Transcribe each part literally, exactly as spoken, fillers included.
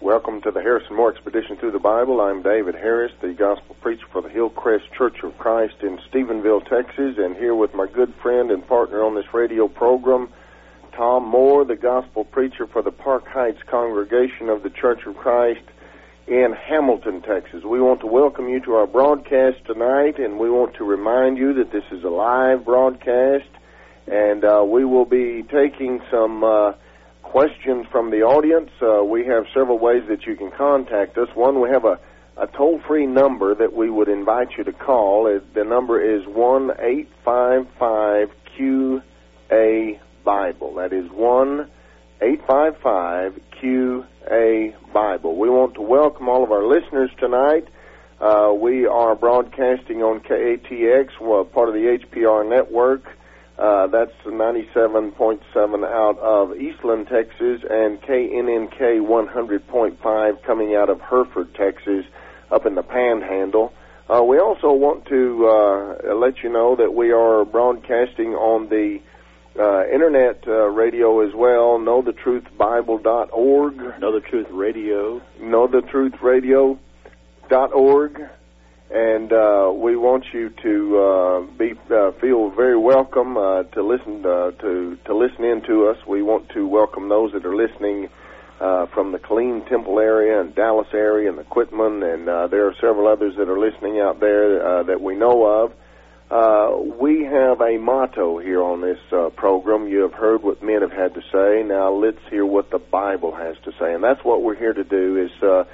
Welcome to the Harrison Moore Expedition Through the Bible. I'm David Harris, the Gospel Preacher for the Hillcrest Church of Christ in Stephenville, Texas, and here with my good friend and partner on this radio program, Tom Moore, the Gospel Preacher for the Park Heights Congregation of the Church of Christ in Hamilton, Texas. We want to welcome you to our broadcast tonight, and we want to remind you that this is a live broadcast, and uh, we will be taking some uh, questions from the audience. Uh, we have several ways that you can contact us. One, we have a, a toll-free number that we would invite you to call. It, the number is one eight five five Q A Bible. That is one eight five five Q A Bible. We want to welcome all of our listeners tonight. Uh, we are broadcasting on K A T X, well, part of the H P R network. Uh, that's ninety-seven point seven out of Eastland, Texas, and K N N K one hundred point five coming out of Hereford, Texas, up in the Panhandle. Uh, we also want to uh, let you know that we are broadcasting on the Uh, internet uh, radio as well, know the truth bible dot org. Know the Truth Radio. know the truth radio dot org. And uh, we want you to uh, be uh, feel very welcome uh, to listen uh, to to listen in to us. We want to welcome those that are listening uh, from the Killeen Temple area and Dallas area and the Quitman, and uh, there are several others that are listening out there uh, that we know of. Uh, we have a motto here on this uh, program. You have heard what men have had to say. Now let's hear what the Bible has to say. And that's what we're here to do, is uh,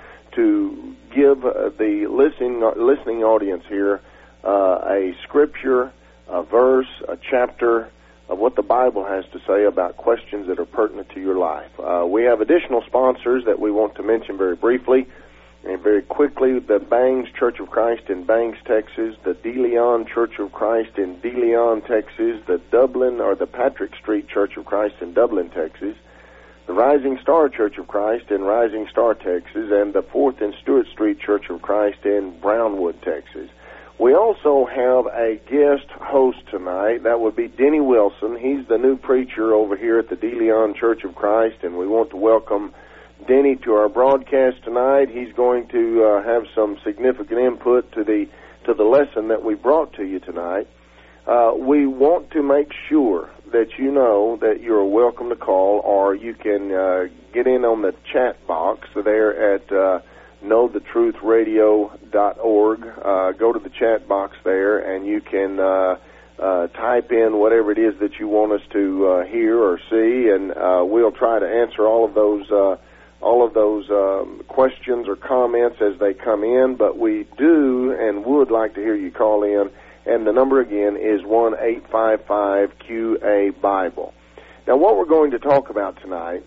to give uh, the listening, listening audience here uh, a scripture, a verse, a chapter of what the Bible has to say about questions that are pertinent to your life. Uh, we have additional sponsors that we want to mention very briefly. And very quickly, the Bangs Church of Christ in Bangs, Texas, the De Leon Church of Christ in De Leon, Texas, the Dublin or the Patrick Street Church of Christ in Dublin, Texas, the Rising Star Church of Christ in Rising Star, Texas, and the Fourth and Stewart Street Church of Christ in Brownwood, Texas. We also have a guest host tonight. That would be Denny Wilson. He's the new preacher over here at the De Leon Church of Christ, and we want to welcome Denny to our broadcast tonight. He's going to uh, have some significant input to the to the lesson that we brought to you tonight. Uh, we want to make sure that you know that you're welcome to call, or you can uh, get in on the chat box there at uh, know the truth radio dot org. Uh, go to the chat box there, and you can uh, uh, type in whatever it is that you want us to uh, hear or see, and uh, we'll try to answer all of those uh, all of those um, questions or comments as they come in, but we do and would like to hear you call in, and the number again is one eight five five Q A Bible. Now, what we're going to talk about tonight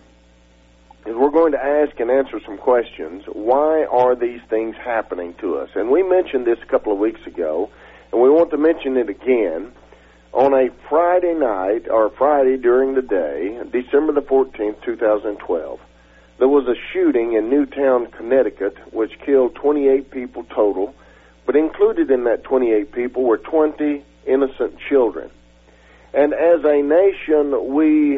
is we're going to ask and answer some questions. Why are these things happening to us? And we mentioned this a couple of weeks ago, and we want to mention it again. On a Friday night, or Friday during the day, December the fourteenth, two thousand twelve, there was a shooting in Newtown, Connecticut, which killed twenty-eight people total, but included in that twenty-eight people were twenty innocent children. And as a nation, we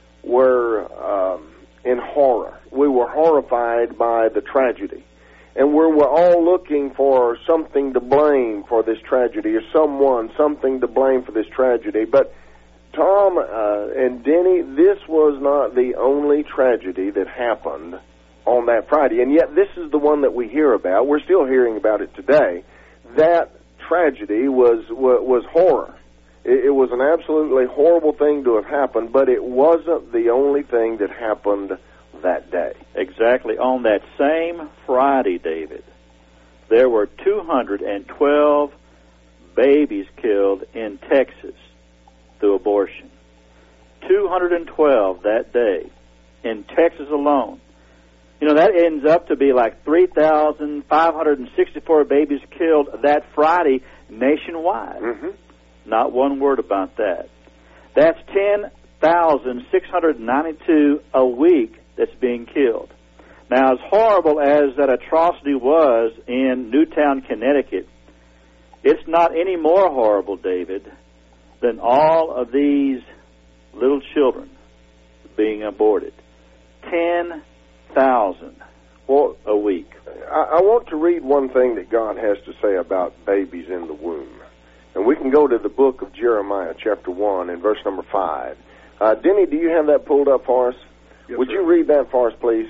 were um, in horror. We were horrified by the tragedy. And we were all looking for something to blame for this tragedy, or someone, something to blame for this tragedy. But Tom uh, and Denny, this was not the only tragedy that happened on that Friday, and yet this is the one that we hear about. We're still hearing about it today. That tragedy was was, was horror. It, it was an absolutely horrible thing to have happened, but it wasn't the only thing that happened that day. Exactly. On that same Friday, David, there were two hundred twelve babies killed in Texas through abortion. two hundred twelve that day in Texas alone. You know, that ends up to be like three thousand five hundred sixty-four babies killed that Friday nationwide. Mm-hmm. Not one word about that. That's ten thousand six hundred ninety-two a week that's being killed. Now, as horrible as that atrocity was in Newtown, Connecticut, it's not any more horrible, David, than all of these little children being aborted. Ten thousand Well, a week. I, I want to read one thing that God has to say about babies in the womb. And we can go to the book of Jeremiah, chapter one, and verse number five. Uh, Denny, do you have that pulled up for us? Yes, Would sir. you read that for us, please?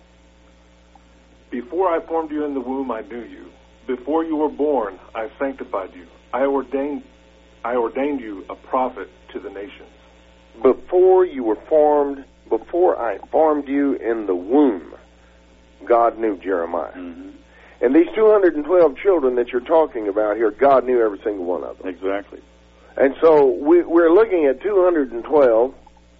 Before I formed you in the womb, I knew you. Before you were born, I sanctified you. I ordained, I ordained you a prophet to the nations. Before you were formed, before I formed you in the womb, God knew Jeremiah. Mm-hmm. And these two hundred twelve children that you're talking about here, God knew every single one of them. Exactly. And so we, we're looking at two hundred twelve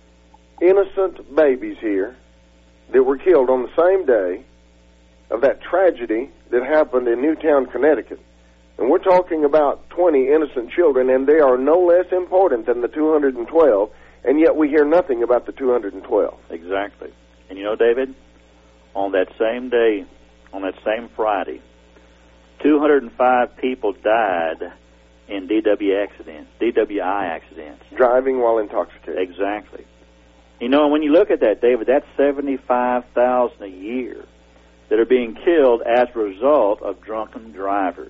innocent babies here that were killed on the same day of that tragedy that happened in Newtown, Connecticut. And we're talking about twenty innocent children, and they are no less important than the two hundred twelve, and yet we hear nothing about the two hundred twelve. Exactly. And you know, David, on that same day, on that same Friday, two hundred five people died in D W accidents, D W I accidents. Driving while intoxicated. Exactly. You know, when you look at that, David, that's seventy-five thousand a year that are being killed as a result of drunken drivers.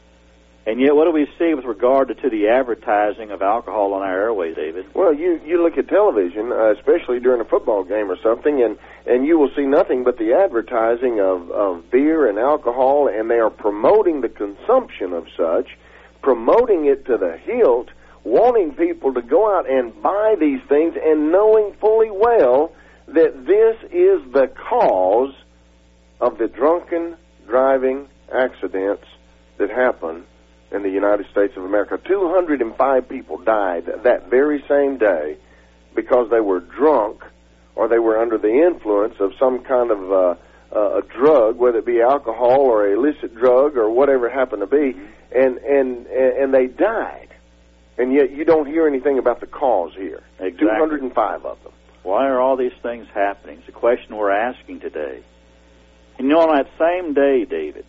And yet, what do we see with regard to, to the advertising of alcohol on our airways, David? Well, you, you look at television, uh, especially during a football game or something, and, and you will see nothing but the advertising of, of beer and alcohol, and they are promoting the consumption of such, promoting it to the hilt, wanting people to go out and buy these things, and knowing fully well that this is the cause of the drunken driving accidents that happen in the United States of America. two hundred five people died that very same day because they were drunk or they were under the influence of some kind of uh, uh, a drug, whether it be alcohol or an illicit drug or whatever it happened to be, and, and, and they died. And yet you don't hear anything about the cause here. Exactly. two hundred five of them. Why are all these things happening? It's a question we're asking today. And you know, on that same day, David,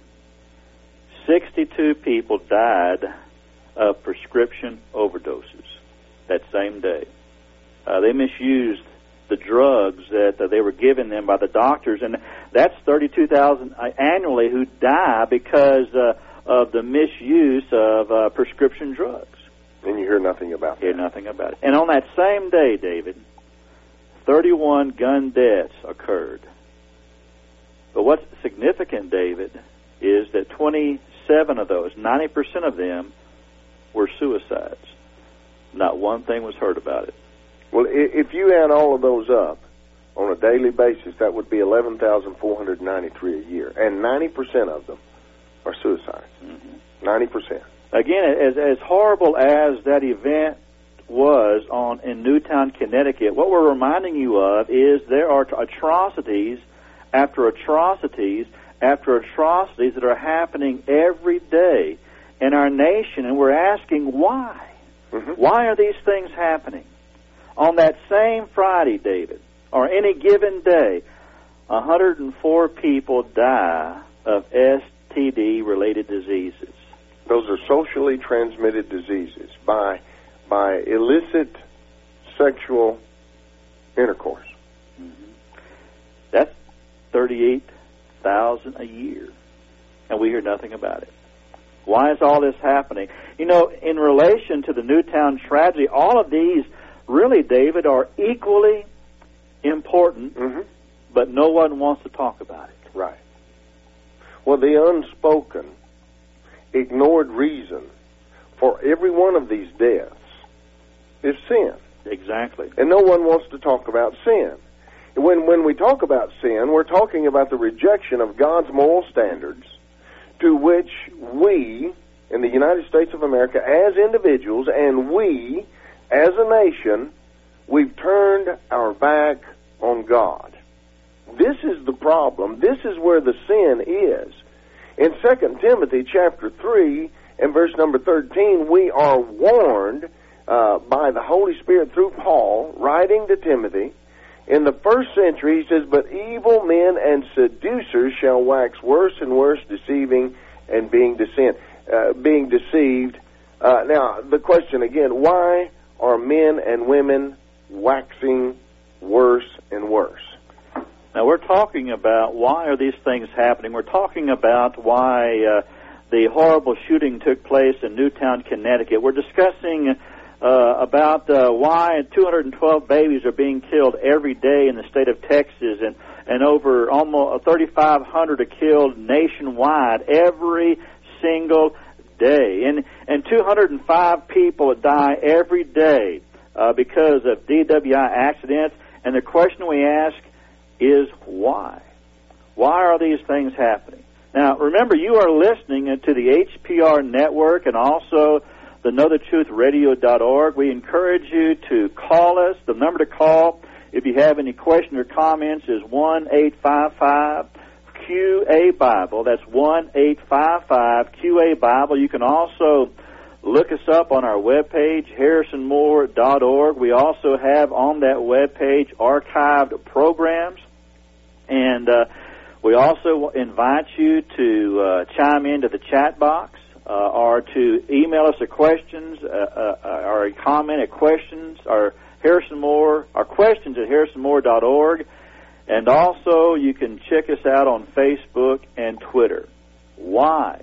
sixty-two people died of prescription overdoses that same day. Uh, they misused the drugs that uh, they were given them by the doctors, and that's thirty-two thousand uh, annually who die because uh, of the misuse of uh, prescription drugs. And you hear nothing about Hear that. nothing about it. And on that same day, David, thirty-one gun deaths occurred. But what's significant, David, is that twenty-seven of those, ninety percent of them, were suicides. Not one thing was heard about it. Well, if you add all of those up on a daily basis, that would be eleven thousand four hundred ninety-three a year. And ninety percent of them are suicides. Mm-hmm. ninety percent. Again, as, as horrible as that event was on in Newtown, Connecticut, what we're reminding you of is there are atrocities after atrocities after atrocities that are happening every day in our nation, and we're asking why. Mm-hmm. Why are these things happening? On that same Friday, David, or any given day, one hundred four people die of S T D-related diseases. Those are socially transmitted diseases by by illicit sexual intercourse. Mm-hmm. That's thirty-eight thousand a year, and we hear nothing about it. Why is all this happening? You know, in relation to the Newtown tragedy, all of these really, David, are equally important, mm-hmm. but no one wants to talk about it. Right. Well, the unspoken, ignored reason for every one of these deaths is sin. Exactly. And no one wants to talk about sin. When when we talk about sin, we're talking about the rejection of God's moral standards to which we, in the United States of America, as individuals, and we, as a nation, we've turned our back on God. This is the problem. This is where the sin is. In Second Timothy chapter three and verse number thirteen, we are warned uh, by the Holy Spirit through Paul, writing to Timothy. In the first century, he says, "But evil men and seducers shall wax worse and worse, deceiving and being deceived." Uh, being deceived. Uh, now, the question again, why are men and women waxing worse and worse? Now, we're talking about why are these things happening. We're talking about why uh, the horrible shooting took place in Newtown, Connecticut. We're discussing uh, about uh, why two hundred twelve babies are being killed every day in the state of Texas, and, and over almost thirty-five hundred are killed nationwide every single day. And, and two hundred five people die every day uh, because of D W I accidents. And the question we ask is why? Why are these things happening? Now, remember, you are listening to the H P R Network and also the know the truth radio dot org. We encourage you to call us. The number to call, if you have any question or comments, is one eight five five Q A Bible. That's one eight five five Q A Bible. You can also look us up on our webpage, harrison moore dot org. We also have on that webpage archived programs. And uh, we also invite you to uh, chime into the chat box uh, or to email us a questions uh, uh, or a comment at questions or Harrison Moore, our questions at harrison moore dot org. And also you can check us out on Facebook and Twitter. Why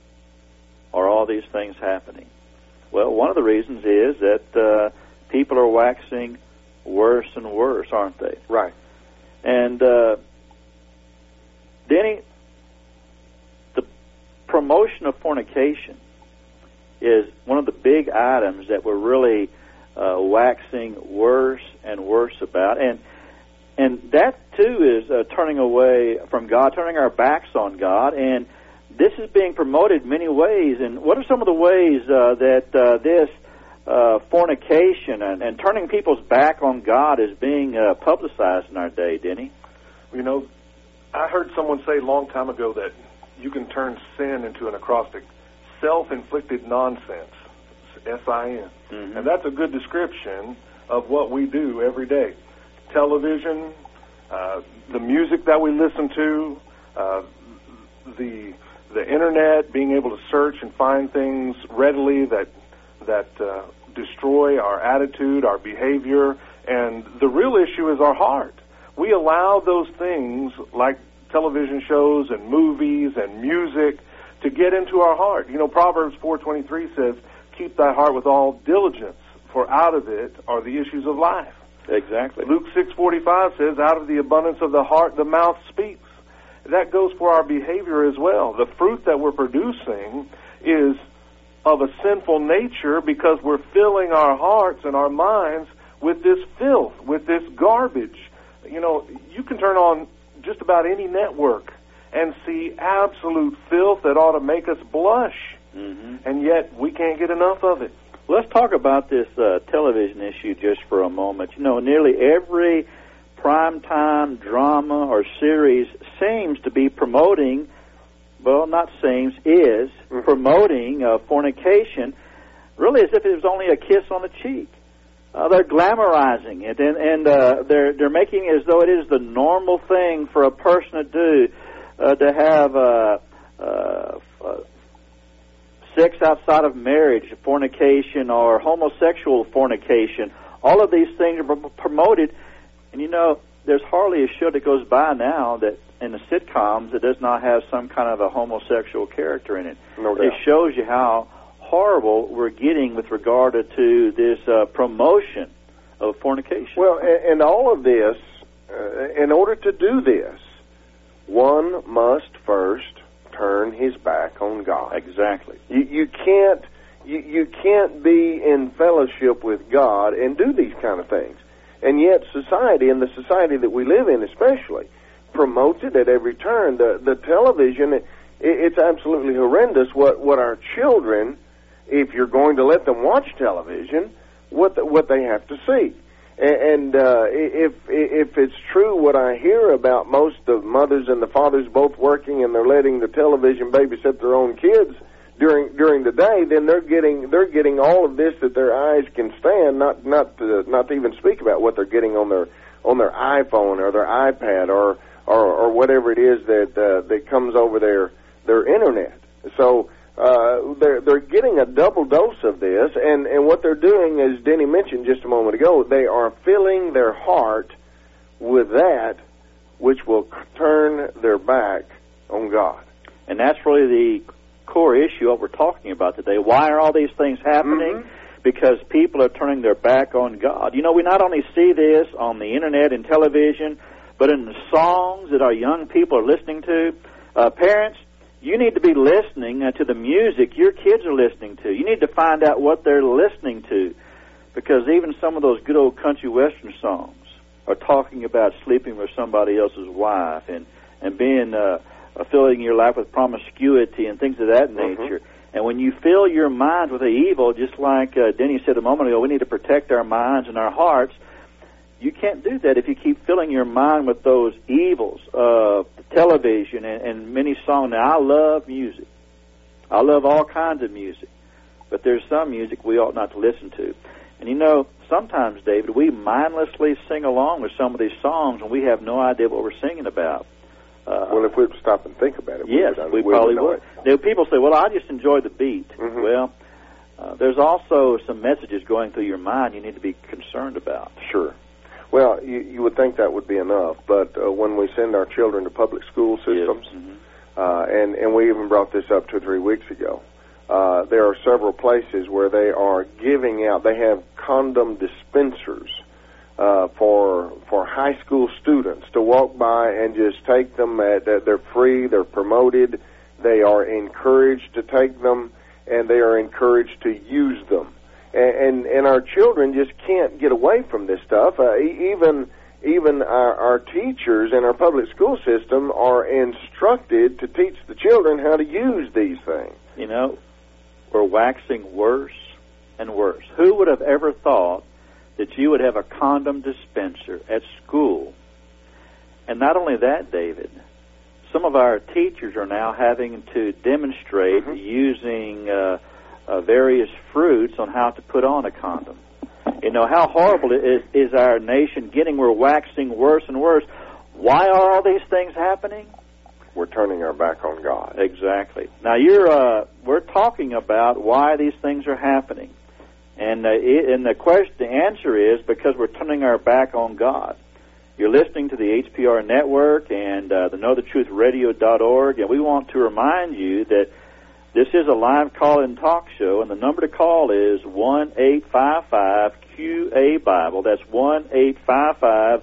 are all these things happening? Well, one of the reasons is that uh, people are waxing worse and worse, aren't they? Right. And, uh, Denny, the promotion of fornication is one of the big items that we're really uh, waxing worse and worse about. And and that, too, is uh, turning away from God, turning our backs on God. And this is being promoted many ways. And what are some of the ways uh, that uh, this uh, fornication and, and turning people's back on God is being uh, publicized in our day, Denny? You know, I heard someone say a long time ago that you can turn sin into an acrostic. Self-inflicted nonsense, S I N. Mm-hmm. And that's a good description of what we do every day. Television, uh, the music that we listen to, uh, the the internet, being able to search and find things readily that that uh, destroy our attitude, our behavior, and the real issue is our heart. We allow those things like television shows and movies and music to get into our heart. You know, Proverbs four twenty-three says, keep thy heart with all diligence, for out of it are the issues of life. Exactly. Luke six forty-five says, out of the abundance of the heart the mouth speaks. That goes for our behavior as well. The fruit that we're producing is of a sinful nature because we're filling our hearts and our minds with this filth, with this garbage. You know, you can turn on just about any network and see absolute filth that ought to make us blush, mm-hmm. and yet we can't get enough of it. Let's talk about this uh, television issue just for a moment. You know, nearly every primetime drama or series seems to be promoting, well, not seems, is mm-hmm. promoting uh, fornication, really as if it was only a kiss on the cheek. Uh, they're glamorizing it, and, and uh, they're they're making it as though it is the normal thing for a person to do, uh, to have uh, uh, uh, sex outside of marriage, fornication, or homosexual fornication. All of these things are promoted, and you know, there's hardly a show that goes by now that in the sitcoms that does not have some kind of a homosexual character in it. No doubt. It shows you how horrible we're getting with regard to this uh, promotion of fornication. Well, and, and all of this, uh, in order to do this, one must first turn his back on God. Exactly. You, you can't you, you can't be in fellowship with God and do these kind of things. And yet society, and the society that we live in especially, promotes it at every turn. The the television, it, it's absolutely horrendous what, what our children, if you're going to let them watch television, what the, what they have to see. And, and uh, if if it's true what I hear about most of mothers and the fathers both working and they're letting the television babysit their own kids during during the day, then they're getting they're getting all of this that their eyes can stand. Not not to, not to even speak about what they're getting on their on their iPhone or their iPad or or, or whatever it is that uh, that comes over their their internet. So. Uh, they're they're getting a double dose of this, and, and what they're doing, as Denny mentioned just a moment ago, they are filling their heart with that which will turn their back on God. And that's really the core issue of what we're talking about today. Why are all these things happening? Mm-hmm. Because people are turning their back on God. You know, we not only see this on the internet and television, but in the songs that our young people are listening to. Uh, parents, you need to be listening uh, to the music your kids are listening to. You need to find out what they're listening to, because even some of those good old country western songs are talking about sleeping with somebody else's wife and, and being uh, filling your life with promiscuity and things of that Mm-hmm. nature. And when you fill your mind with the evil, just like uh, Denny said a moment ago, we need to protect our minds and our hearts. You can't do that if you keep filling your mind with those evils, uh, television and, and many songs. Now, I love music. I love all kinds of music. But there's some music we ought not to listen to. And, you know, sometimes, David, we mindlessly sing along with some of these songs, and we have no idea what we're singing about. Uh, well, if we'd stop and think about it, yes, we, we, we probably would. Know would. it. Now, people say, well, I just enjoy the beat. Mm-hmm. Well, uh, there's also some messages going through your mind you need to be concerned about. Sure. Well, you, you would think that would be enough, but uh, when we send our children to public school systems, Yes. Mm-hmm. uh, and, and we even brought this up two or three weeks ago, uh, there are several places where they are giving out, they have condom dispensers uh, for for high school students to walk by and just take them. At, they're free, they're promoted, they are encouraged to take them, and they are encouraged to use them. And, and, and our children just can't get away from this stuff. Uh, even even our, our teachers in our public school system are instructed to teach the children how to use these things. You know, we're waxing worse and worse. Who would have ever thought that you would have a condom dispenser at school? And not only that, David, some of our teachers are now having to demonstrate Mm-hmm. using uh, uh, various fruits on how to put on a condom. You know, how horrible is, is our nation getting? We're waxing worse and worse. Why are all these things happening? We're turning our back on God. Exactly. Now, you're uh, we're talking about why these things are happening. And, uh, it, and the question, the answer is because we're turning our back on God. You're listening to the H P R Network and uh, the know the truth radio dot org, and we want to remind you that this is a live call-in talk show, and the number to call is one eight five five Q A Bible. That's one eight five five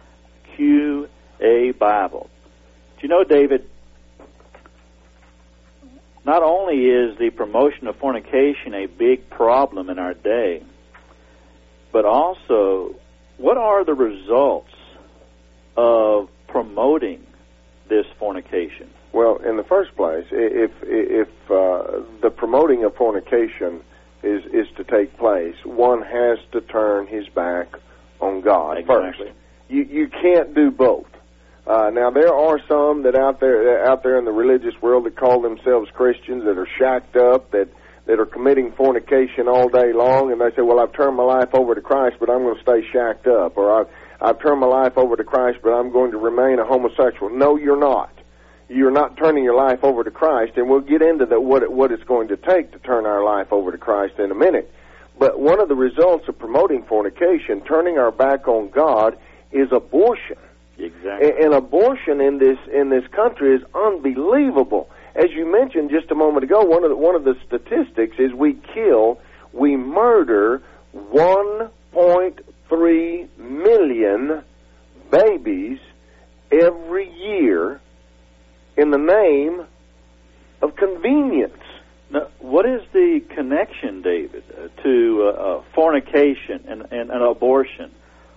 Q A Bible. Do you know, David, not only is the promotion of fornication a big problem in our day, but also, what are the results of promoting this fornication? Well, in the first place, if if uh, the promoting of fornication is is to take place, one has to turn his back on God Exactly. first. You you can't do both. Uh, now there are some that out there out there in the religious world that call themselves Christians that are shacked up, that that are committing fornication all day long, and they say, "Well, I've turned my life over to Christ, but I'm going to stay shacked up," or "I've I've turned my life over to Christ, but I'm going to remain a homosexual." No, you're not. You're not turning your life over to Christ, and we'll get into the, what it, what it's going to take to turn our life over to Christ in a minute. But one of the results of promoting fornication, turning our back on God, is abortion. Exactly. And, and abortion in this in this country is unbelievable. As you mentioned just a moment ago, one of the, one of the statistics is we kill, we murder one point three million babies every year in the name of convenience. Now, what is the connection, David, uh, to uh, uh, fornication and, and, and abortion?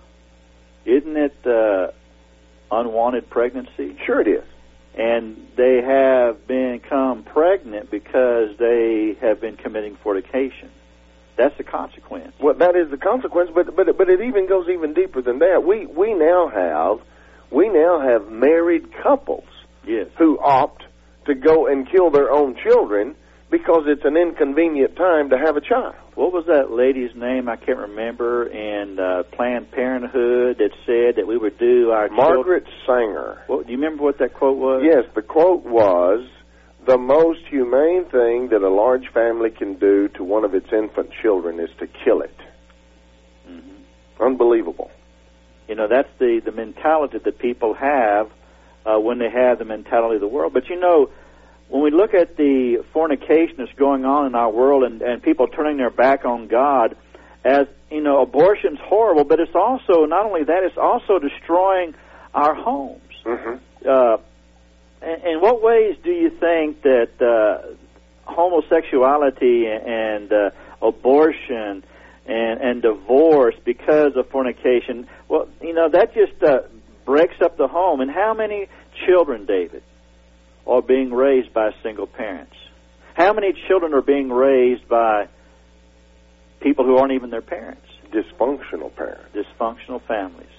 Isn't it uh, unwanted pregnancy? Sure it is. And they have become pregnant because they have been committing fornication. That's the consequence. Well, that is the consequence, but but but it even goes even deeper than that. We we now have we now have married couples Yes. who opt to go and kill their own children because it's an inconvenient time to have a child. What was that lady's name? I can't remember. In uh, Planned Parenthood that said that we would do our Margaret Sanger. What, do you remember what that quote was? Yes, the quote was, "The most humane thing that a large family can do to one of its infant children is to kill it." Mm-hmm. Unbelievable. You know, that's the, the mentality that people have uh, when they have the mentality of the world. But, you know, when we look at the fornication that's going on in our world and, and people turning their back on God, as, you know, abortion's horrible, but it's also, not only that, it's also destroying our homes. Mm-hmm. Uh, in, in what ways do you think that uh, homosexuality and uh, abortion and, and divorce because of fornication, well, you know, that just uh, breaks up the home? And how many children, David, are being raised by single parents? How many children are being raised by people who aren't even their parents? Dysfunctional parents. Dysfunctional families.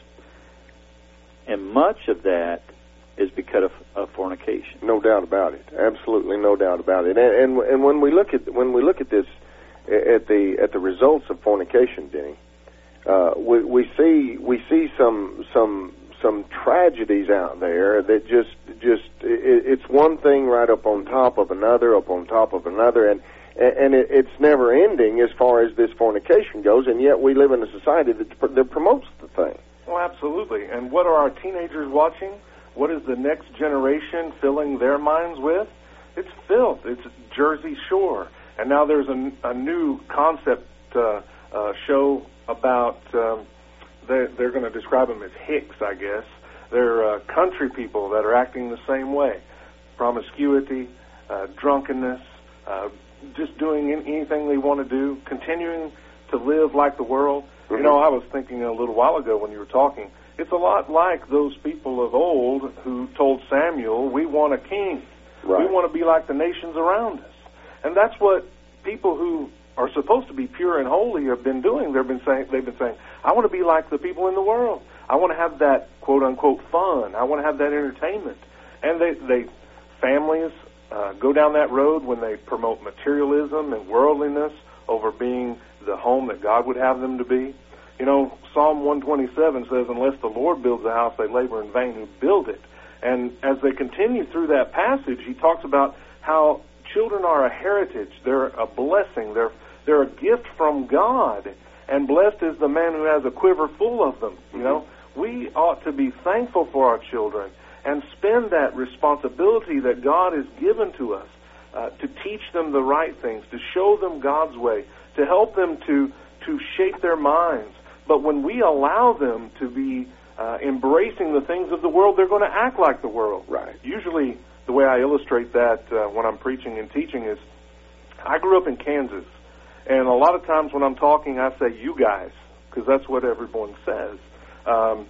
And much of that is because of, of fornication. No doubt about it. Absolutely, no doubt about it. And, and and when we look at when we look at this at the at the results of fornication, Denny, uh, we we see we see some some some tragedies out there that just just it, it's one thing right up on top of another, up on top of another, and and it, it's never ending as far as this fornication goes. And yet we live in a society that that promotes the thing. Well, absolutely. And what are our teenagers watching? What is the next generation filling their minds with? It's filth. It's Jersey Shore. And now there's a, a new concept uh, uh, show about, um, they're, they're going to describe them as hicks, I guess. They're uh, country people that are acting the same way. Promiscuity, uh, drunkenness, uh, just doing anything they want to do, continuing to live like the world. Mm-hmm. You know, I was thinking a little while ago when you were talking, it's a lot like those people of old who told Samuel, we want a king. Right. We want to be like the nations around us. And that's what people who are supposed to be pure and holy have been doing. They've been saying, they've been saying, I want to be like the people in the world. I want to have that quote-unquote fun. I want to have that entertainment. And they, they families uh, go down that road when they promote materialism and worldliness over being the home that God would have them to be. You know, Psalm one twenty-seven says, unless the Lord builds a house, they labor in vain who build it. And as they continue through that passage, he talks about how children are a heritage. They're a blessing. They're, they're a gift from God. And blessed is the man who has a quiver full of them. You know, we ought to be thankful for our children and spend that responsibility that God has given to us uh, to teach them the right things, to show them God's way, to help them to, to shape their minds. But when we allow them to be uh, embracing the things of the world, they're going to act like the world. Right. Usually, the way I illustrate that uh, when I'm preaching and teaching is, I grew up in Kansas, and a lot of times when I'm talking, I say, you guys, because that's what everyone says. Um,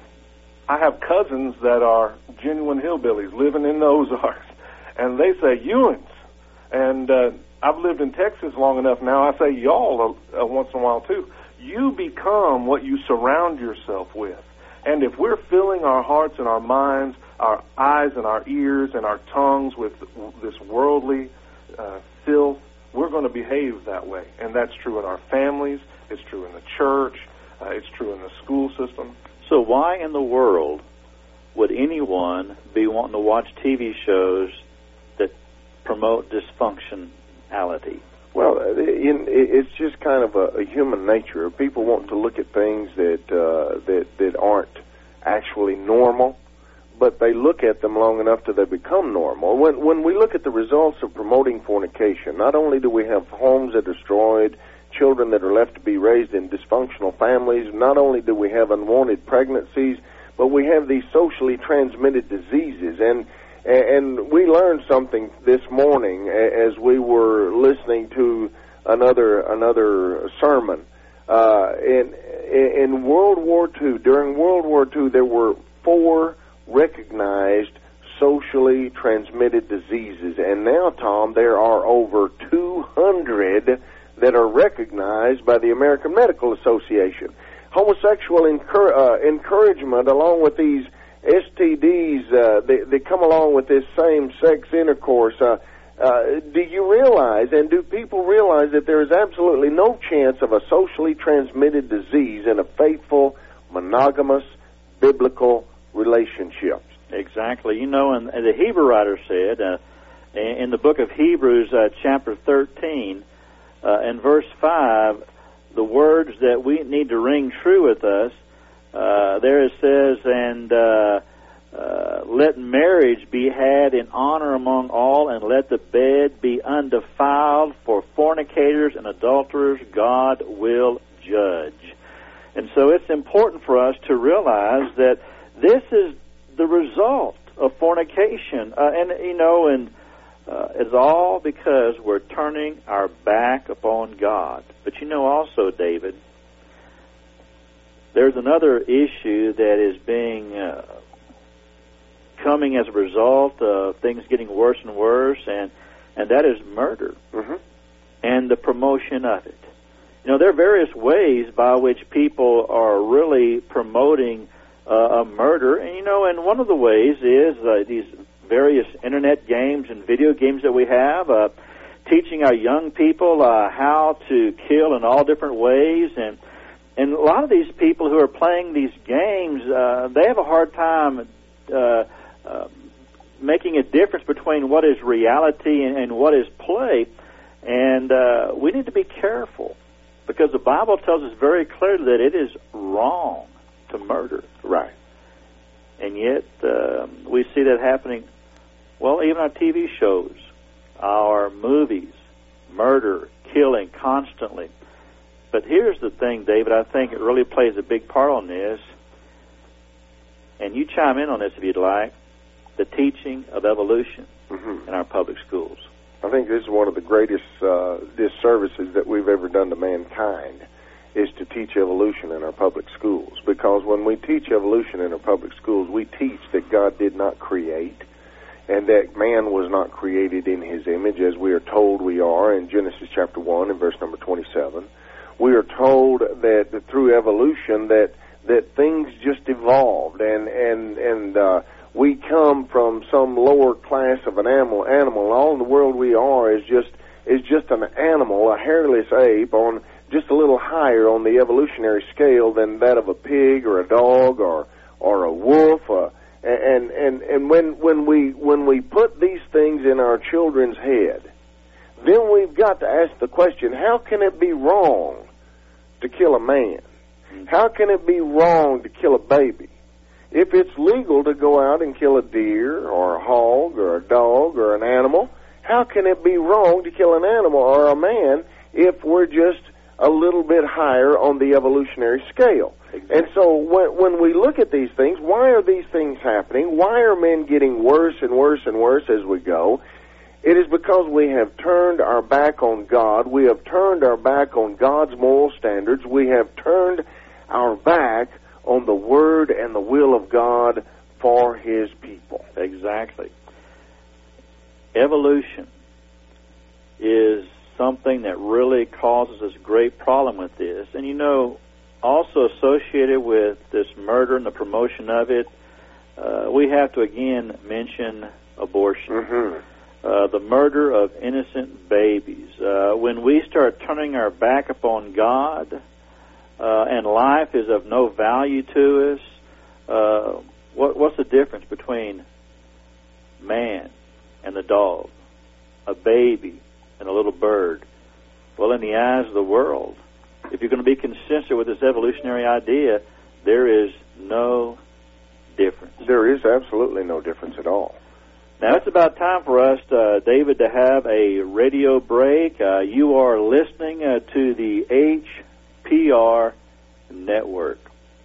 I have cousins that are genuine hillbillies living in the Ozarks, and they say, Ewans. And uh, I've lived in Texas long enough now, I say y'all uh, once in a while, too. You become what you surround yourself with. And if we're filling our hearts and our minds, our eyes and our ears and our tongues with this worldly uh, filth, we're going to behave that way. And that's true in our families, it's true in the church, uh, it's true in the school system. So why in the world would anyone be wanting to watch T V shows that promote dysfunctionality? Well, it's just kind of a, a human nature. People want to look at things that uh, that that aren't actually normal, but they look at them long enough till they become normal. When when we look at the results of promoting fornication, not only do we have homes that are destroyed, children that are left to be raised in dysfunctional families, not only do we have unwanted pregnancies, but we have these socially transmitted diseases. And And we learned something this morning as we were listening to another another sermon. Uh, in in World War Two, during World War Two, there were four recognized socially transmitted diseases, and now, Tom, there are over two hundred that are recognized by the American Medical Association. Homosexual encur- uh, encouragement, along with these S T Ds, uh, they, they come along with this same-sex intercourse. Uh, uh, do you realize, and do people realize, that there is absolutely no chance of a socially transmitted disease in a faithful, monogamous, biblical relationship? Exactly. You know, and, and the Hebrew writer said uh, in the book of Hebrews, uh, chapter thirteen, uh, and verse five, the words that we need to ring true with us, Uh, there it says, and uh, uh, let marriage be had in honor among all, and let the bed be undefiled, for fornicators and adulterers God will judge. And so it's important for us to realize that this is the result of fornication. Uh, and, you know, and uh, it's all because we're turning our back upon God. But you know also, David, there's another issue that is being uh, coming as a result of things getting worse and worse, and, and that is murder mm-hmm. and the promotion of it. You know, there are various ways by which people are really promoting uh, a murder, and, you know, and one of the ways is uh, these various internet games and video games that we have, uh, teaching our young people uh, how to kill in all different ways, and and a lot of these people who are playing these games, uh, they have a hard time uh, uh, making a difference between what is reality and, and what is play, and uh, we need to be careful, because the Bible tells us very clearly that it is wrong to murder. Right. And yet uh, we see that happening, well, even our T V shows, our movies, murder, killing constantly. But here's the thing, David, I think it really plays a big part on this, and you chime in on this if you'd like, the teaching of evolution mm-hmm. in our public schools. I think this is one of the greatest uh, disservices that we've ever done to mankind, is to teach evolution in our public schools. Because when we teach evolution in our public schools, we teach that God did not create, and that man was not created in his image, as we are told we are in Genesis chapter one and verse number twenty-seven. We are told that, that through evolution that that things just evolved, and and and uh, we come from some lower class of an animal. Animal, and all in the world we are is just is just an animal, a hairless ape, on just a little higher on the evolutionary scale than that of a pig or a dog or or a wolf. Uh, and and and when when we when we put these things in our children's head, then we've got to ask the question, how can it be wrong to kill a man? How can it be wrong to kill a baby? If it's legal to go out and kill a deer or a hog or a dog or an animal, how can it be wrong to kill an animal or a man if we're just a little bit higher on the evolutionary scale? Exactly. And so when, when we look at these things, why are these things happening? Why are men getting worse and worse and worse as we go? It is because we have turned our back on God. We have turned our back on God's moral standards. We have turned our back on the Word and the will of God for His people. Exactly. Evolution is something that really causes us great problem with this. And, you know, also associated with this murder and the promotion of it, uh, we have to, again, mention abortion. Mm-hmm. Uh, the murder of innocent babies. Uh, when we start turning our back upon God, uh, and life is of no value to us, uh, what, what's the difference between man and the dog, a baby and a little bird? Well, in the eyes of the world, if you're going to be consistent with this evolutionary idea, there is no difference. There is absolutely no difference at all. Now, it's about time for us, uh, David, to have a radio break. Uh, you are listening uh, to the H P R Network.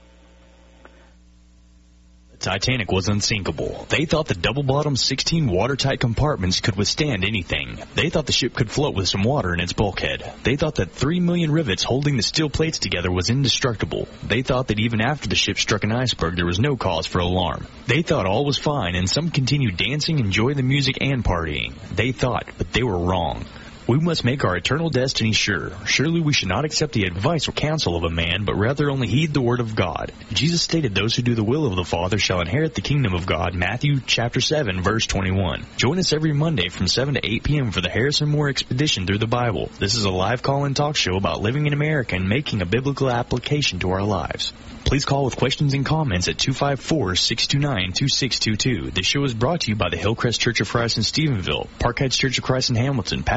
Titanic was unsinkable. They thought the double-bottom sixteen watertight compartments could withstand anything. They thought the ship could float with some water in its bulkhead. They thought that three million rivets holding the steel plates together was indestructible. They thought that even after the ship struck an iceberg, there was no cause for alarm. They thought all was fine, and some continued dancing, enjoying the music, and partying. They thought, but they were wrong. We must make our eternal destiny sure. Surely we should not accept the advice or counsel of a man, but rather only heed the word of God. Jesus stated those who do the will of the Father shall inherit the kingdom of God, Matthew chapter seven, verse twenty-one. Join us every Monday from seven to eight p.m. for the Harrison Moore Expedition Through the Bible. This is a live call-in talk show about living in America and making a biblical application to our lives. Please call with questions and comments at two five four, six two nine, two six two two. This show is brought to you by the Hillcrest Church of Christ in Stephenville, Park Heights Church of Christ in Hamilton, Patrick Street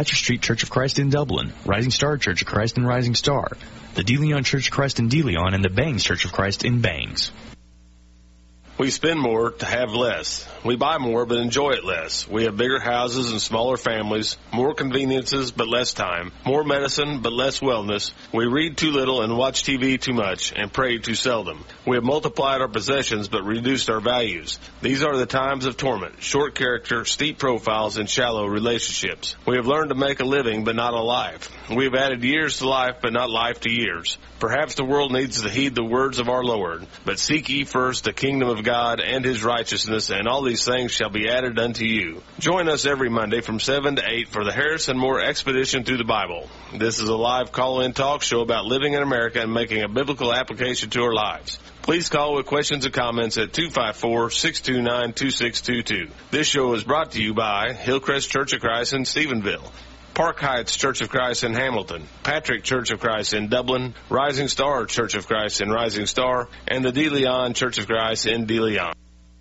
Church of Christ in Dublin, Rising Star Church of Christ in Rising Star, the De Leon Church of Christ in De Leon, and the Bangs Church of Christ in Bangs. We spend more to have less. We buy more but enjoy it less. We have bigger houses and smaller families, more conveniences but less time, more medicine but less wellness. We read too little and watch T V too much and pray too seldom. We have multiplied our possessions but reduced our values. These are the times of torment, short character, steep profiles, and shallow relationships. We have learned to make a living but not a life. We have added years to life but not life to years. Perhaps the world needs to heed the words of our Lord, but seek ye first the kingdom of God and his righteousness, and all these things shall be added unto you. Join us every Monday from seven to eight for the Harrison Moore Expedition Through the Bible. This is a live call-in talk show about living in America and making a biblical application to our lives. Please call with questions and comments at two five four, six two nine, two six two two. This show is brought to you by Hillcrest Church of Christ in Stephenville, Park Heights Church of Christ in Hamilton, Patrick Church of Christ in Dublin, Rising Star Church of Christ in Rising Star, and the De Leon Church of Christ in De Leon.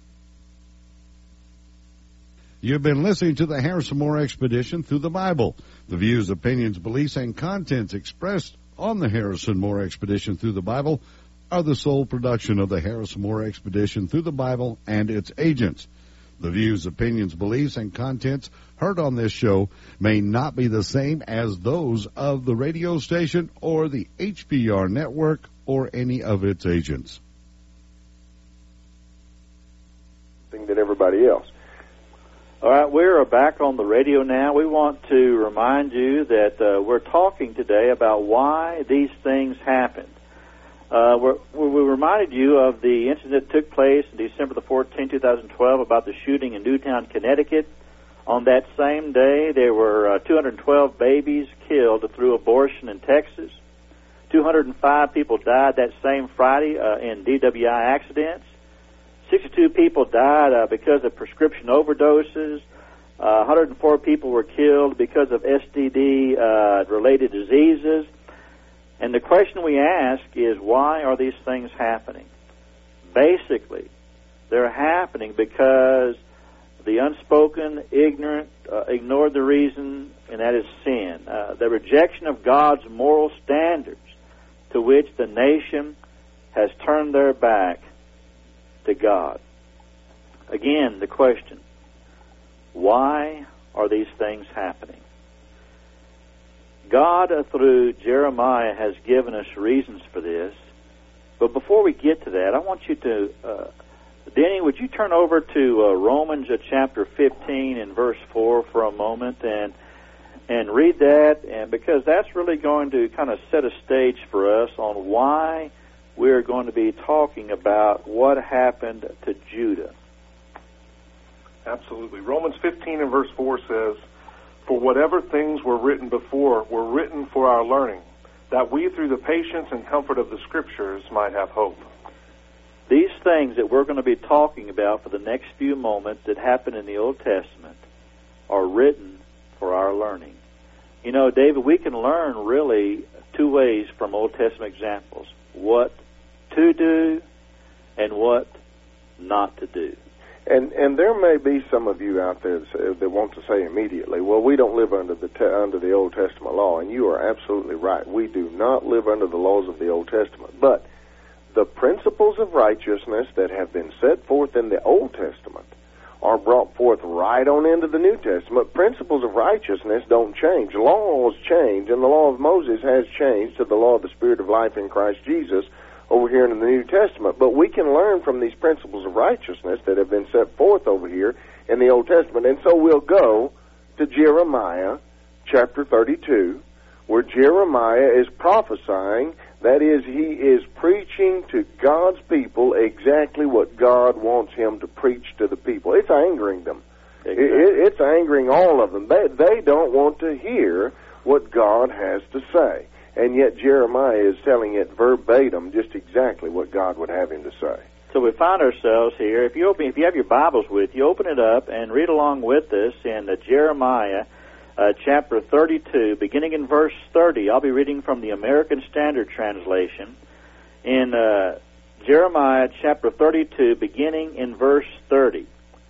You've been listening to the Harrison Moore Expedition Through the Bible. The views, opinions, beliefs, and contents expressed on the Harrison Moore Expedition Through the Bible are the sole production of the Harrison Moore Expedition Through the Bible and its agents. The views, opinions, beliefs, and contents heard on this show may not be the same as those of the radio station or the H B R network or any of its agents. Thing that everybody else. All right, we're back on the radio now. We want to remind you that uh, we're talking today about why these things happened. Uh, we're, we reminded you of the incident that took place on December the fourteenth, two thousand twelve, about the shooting in Newtown, Connecticut. On that same day, there were uh, two hundred twelve babies killed through abortion in Texas. two hundred five people died that same Friday uh, in D W I accidents. sixty-two people died uh, because of prescription overdoses. Uh, one hundred four people were killed because of S T D-related uh, diseases. And the question we ask is, why are these things happening? Basically, they're happening because the unspoken, ignorant, uh, ignored the reason, and that is sin. Uh, the rejection of God's moral standards, to which the nation has turned their back to God. Again, the question, why are these things happening? God, uh, through Jeremiah, has given us reasons for this. But before we get to that, I want you to, uh, Denny, would you turn over to uh, Romans uh, chapter fifteen and verse four for a moment and and read that, and because that's really going to kind of set a stage for us on why we're going to be talking about what happened to Judah. Absolutely. Romans fifteen and verse four says, "For whatever things were written before were written for our learning, that we through the patience and comfort of the Scriptures might have hope." These things that we're going to be talking about for the next few moments that happened in the Old Testament are written for our learning. You know, David, we can learn really two ways from Old Testament examples: what to do and what not to do. And and there may be some of you out there that, that want to say immediately, well, we don't live under the te- under the Old Testament law, and you are absolutely right. We do not live under the laws of the Old Testament. But the principles of righteousness that have been set forth in the Old Testament are brought forth right on into the New Testament. Principles of righteousness don't change. Laws change, and the law of Moses has changed to the law of the Spirit of life in Christ Jesus over here in the New Testament. But we can learn from these principles of righteousness that have been set forth over here in the Old Testament. And so we'll go to Jeremiah chapter thirty-two, where Jeremiah is prophesying. That is, he is preaching to God's people exactly what God wants him to preach to the people. It's angering them. Exactly. It, it's angering all of them. They, they don't want to hear what God has to say. And yet Jeremiah is telling it verbatim, just exactly what God would have him to say. So we find ourselves here. If you open, if you have your Bibles with you, open it up and read along with us in uh, Jeremiah uh, chapter thirty-two, beginning in verse thirty. I'll be reading from the American Standard Translation. In uh, Jeremiah chapter thirty-two, beginning in verse thirty.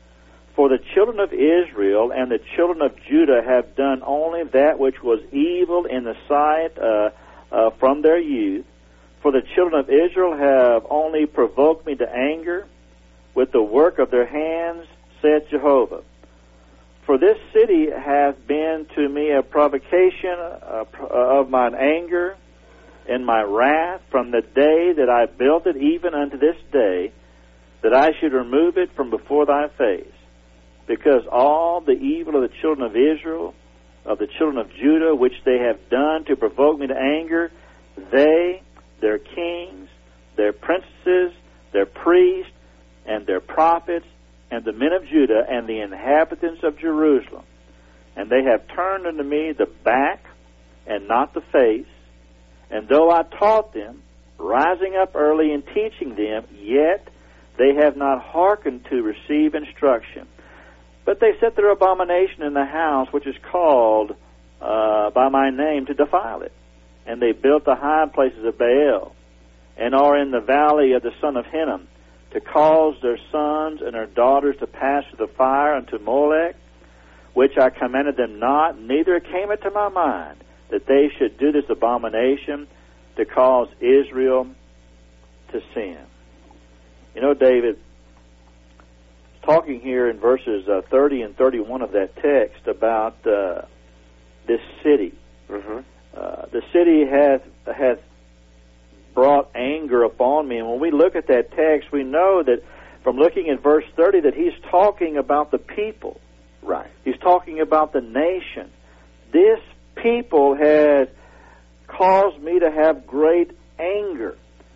For the children of Israel and the children of Judah have done only that which was evil in the sight uh, uh, from their youth. For the children of Israel have only provoked me to anger with the work of their hands, saith Jehovah. For this city hath been to me a provocation uh, of mine anger and my wrath from the day that I built it even unto this day, that I should remove it from before thy face. Because all the evil of the children of Israel, of the children of Judah, which they have done to provoke me to anger, they, their kings, their princesses, their priests, and their prophets, and the men of Judah, and the inhabitants of Jerusalem. And they have turned unto me the back, and not the face. And though I taught them, rising up early and teaching them, yet they have not hearkened to receive instruction. But they set their abomination in the house which is called uh, by my name to defile it. And they built the high places of Baal, and are in the valley of the son of Hinnom, to cause their sons and their daughters to pass through the fire unto Molech, which I commanded them not, neither came it to my mind that they should do this abomination to cause Israel to sin. You know, David, talking here in verses uh, thirty and thirty-one of that text about uh, this city. Mm-hmm. Uh, the city hath, hath brought anger upon me. And when we look at that text, we know that from looking at verse thirty that he's talking about the people. Right. He's talking about the nation. This people had caused me to have great anger.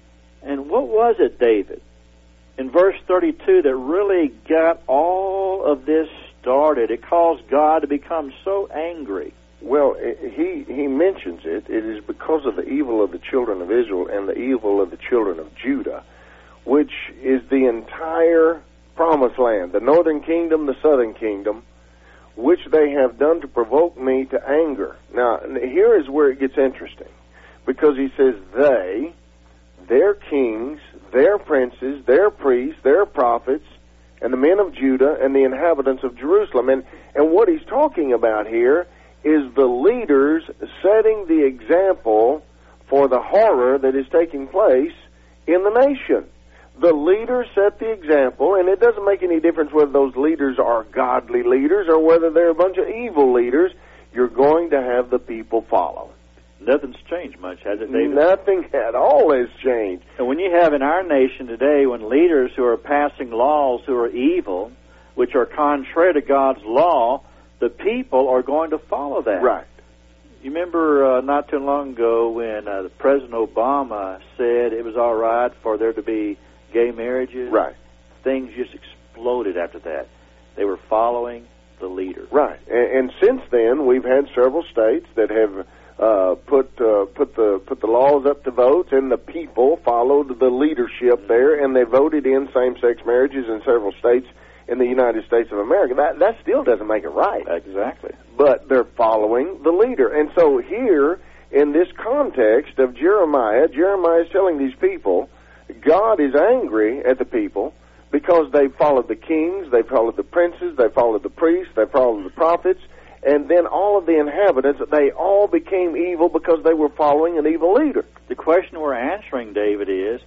And what was it, David, in verse thirty-two that really got all of this started? It caused God to become so angry. Well, he he mentions it. It is because of the evil of the children of Israel and the evil of the children of Judah, which is the entire promised land, the northern kingdom, the southern kingdom, which they have done to provoke me to anger. Now, here is where it gets interesting, because he says they, their kings, their princes, their priests, their prophets, and the men of Judah and the inhabitants of Jerusalem. And, and what he's talking about here is the leaders setting the example for the horror that is taking place in the nation. The leaders set the example, and it doesn't make any difference whether those leaders are godly leaders or whether they're a bunch of evil leaders. You're going to have the people follow. Nothing's changed much, has it, David? Nothing at all has changed. And when you have in our nation today, when leaders who are passing laws who are evil, which are contrary to God's law, the people are going to follow that. Right. You remember uh, not too long ago when uh, President Obama said it was all right for there to be gay marriages? Right. Things just exploded after that. They were following the leader. Right. And, and since then, we've had several states that have uh, put uh, put the put the laws up to votes, and the people followed the leadership mm-hmm. there, and they voted in same-sex marriages in several states in the United States of America. That that still doesn't make it right. Exactly. But they're following the leader. And so here, in this context of Jeremiah, Jeremiah is telling these people, God is angry at the people because they followed the kings, they followed the princes, they followed the priests, they followed the prophets, and then all of the inhabitants, they all became evil because they were following an evil leader. The question we're answering, David, is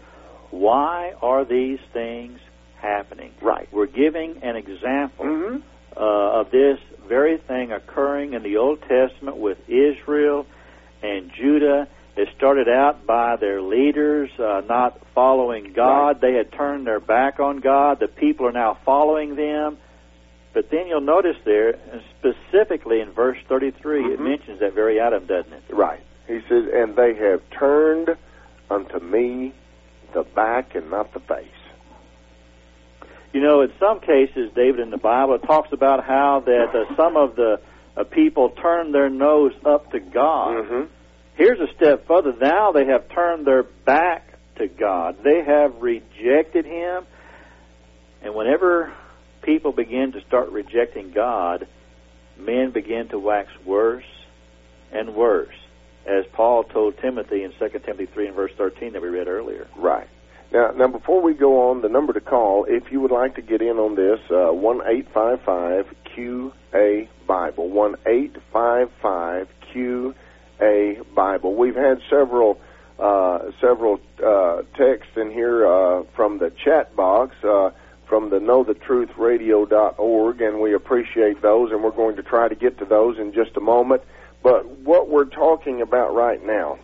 why are these things happening? Right. We're giving an example mm-hmm. uh, of this very thing occurring in the Old Testament with Israel and Judah. It started out by their leaders uh, not following God. Right. They had turned their back on God. The people are now following them. But then you'll notice there, and specifically in verse thirty-three, mm-hmm. it mentions that very item, doesn't it? Right. He says, and they have turned unto me the back and not the face. You know, in some cases, David, in the Bible, it talks about how that uh, some of the uh, people turn their nose up to God. Mm-hmm. Here's a step further. Now they have turned their back to God. They have rejected Him. And whenever people begin to start rejecting God, men begin to wax worse and worse, as Paul told Timothy in Second Timothy three and verse thirteen that we read earlier. Right. Now, now, before we go on, the number to call, if you would like to get in on this, uh, one eight five five Q A Bible, one eight five five Q A Bible. We've had several uh, several uh, texts in here uh, from the chat box, uh, from the know the truth radio dot org, and we appreciate those, and we're going to try to get to those in just a moment. But what we're talking about right now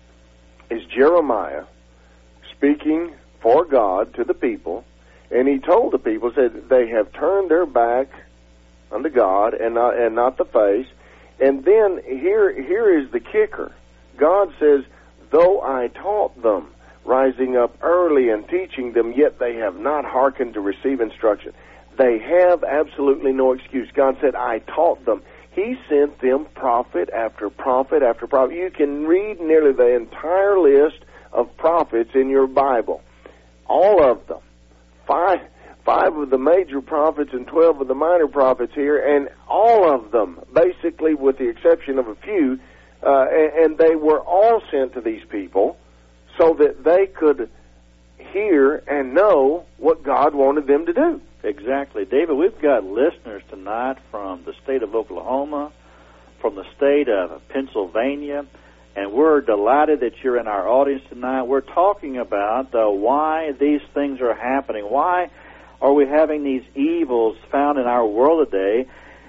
is Jeremiah speaking for God to the people, and he told the people, said, they have turned their back unto God and not, and not the face. And then here, here is the kicker. God says, though I taught them, rising up early and teaching them, yet they have not hearkened to receive instruction. They have absolutely no excuse. God said, I taught them. He sent them prophet after prophet after prophet. You can read nearly the entire list of prophets in your Bible. All of them. Five, five of the major prophets and twelve of the minor prophets here, and all of them, basically with the exception of a few, uh, and, and they were all sent to these people so that they could hear and know what God wanted them to do. Exactly. David, we've got listeners tonight from the state of Oklahoma, from the state of Pennsylvania, and we're delighted that you're in our audience tonight. We're talking about uh, why these things are happening. Why are we having these evils found in our world today?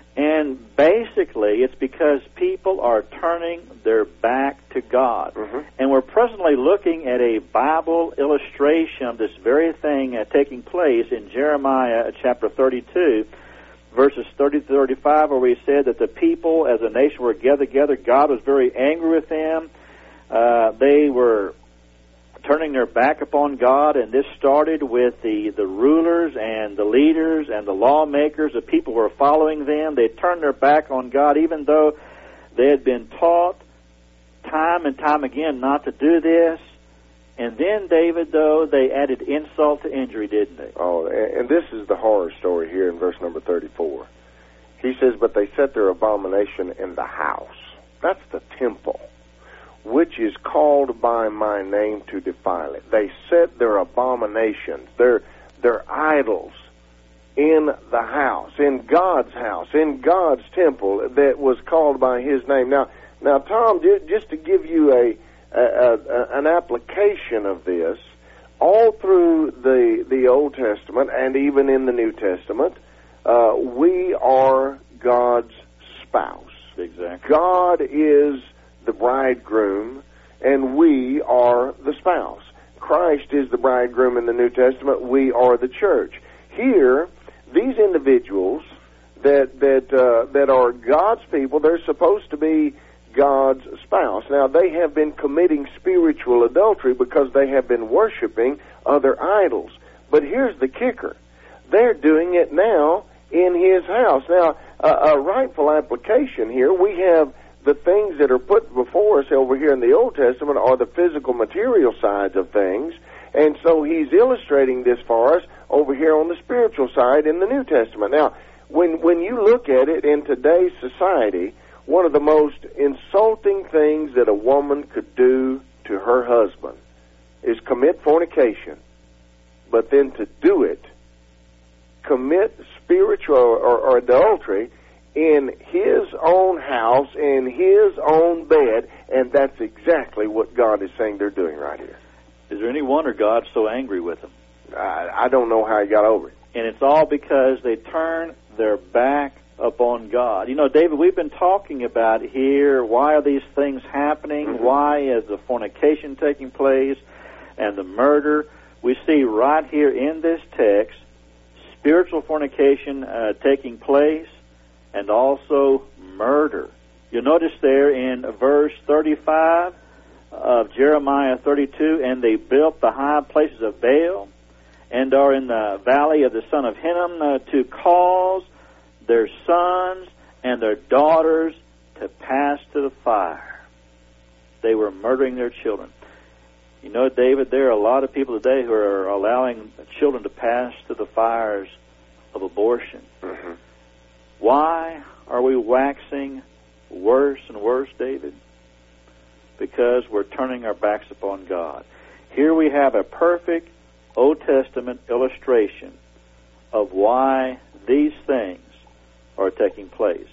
And basically, it's because people are turning their back to God. Mm-hmm. And we're presently looking at a Bible illustration of this very thing uh, taking place in Jeremiah chapter thirty-two, verses thirty to thirty-five, where we said that the people as a nation were gathered together. God was very angry with them. Uh, they were turning their back upon God, and this started with the, the rulers and the leaders and the lawmakers. The people were following them. They turned their back on God, even though they had been taught time and time again not to do this. And then, David, though, they added insult to injury, didn't they? Oh, and this is the horror story here in verse number thirty-four. He says, but they set their abomination in the house. That's the temple, which is called by my name to defile it. They set their abominations, their their idols, in the house, in God's house, in God's temple that was called by his name. Now, now, Tom, just to give you a, a, a an application of this, all through the the Old Testament and even in the New Testament, uh, we are God's spouse. Exactly. God is the bridegroom, and we are the spouse. Christ is the bridegroom in the New Testament. We are the church. Here, these individuals that that uh, that are God's people, they're supposed to be God's spouse. Now, they have been committing spiritual adultery because they have been worshiping other idols. But here's the kicker. They're doing it now in his house. Now, uh, a rightful application here, we have the things that are put before us over here in the Old Testament are the physical material sides of things, and so he's illustrating this for us over here on the spiritual side in the New Testament. Now, when when you look at it in today's society, one of the most insulting things that a woman could do to her husband is commit fornication, but then to do it, commit spiritual or, or adultery in his own house, in his own bed, and that's exactly what God is saying they're doing right here. Is there any wonder God's so angry with them? I, I don't know how he got over it. And it's all because they turn their back upon God. You know, David, we've been talking about here, why are these things happening? Mm-hmm. Why is the fornication taking place and the murder? We see right here in this text spiritual fornication uh, taking place, and also murder. You'll notice there in verse thirty-five of Jeremiah thirty-two, and they built the high places of Baal, and are in the valley of the son of Hinnom, uh, to cause their sons and their daughters to pass to the fire. They were murdering their children. You know, David, there are a lot of people today who are allowing children to pass to the fires of abortion. Mm-hmm. Why are we waxing worse and worse, David? Because we're turning our backs upon God. Here we have a perfect, Old Testament illustration of why these things are taking place.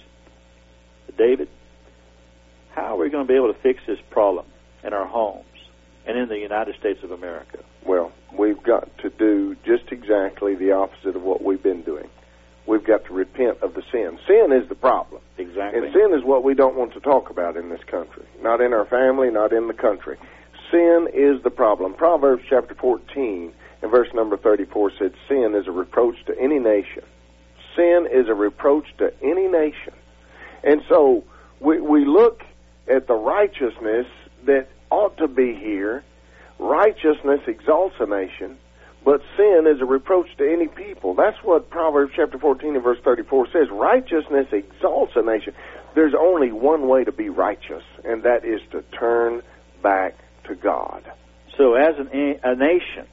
David, how are we going to be able to fix this problem in our homes and in the United States of America? Well, we've got to do just exactly the opposite of what we've been doing. We've got to repent of the sin. Sin is the problem. Exactly. And sin is what we don't want to talk about in this country. Not in our family, not in the country. Sin is the problem. Proverbs chapter fourteen and verse number thirty-four said, sin is a reproach to any nation. Sin is a reproach to any nation. And so we, we look at the righteousness that ought to be here. Righteousness exalts a nation, but sin is a reproach to any people. That's what Proverbs chapter fourteen and verse thirty-four says. Righteousness exalts a nation. There's only one way to be righteous, and that is to turn back to God. So as an, a nation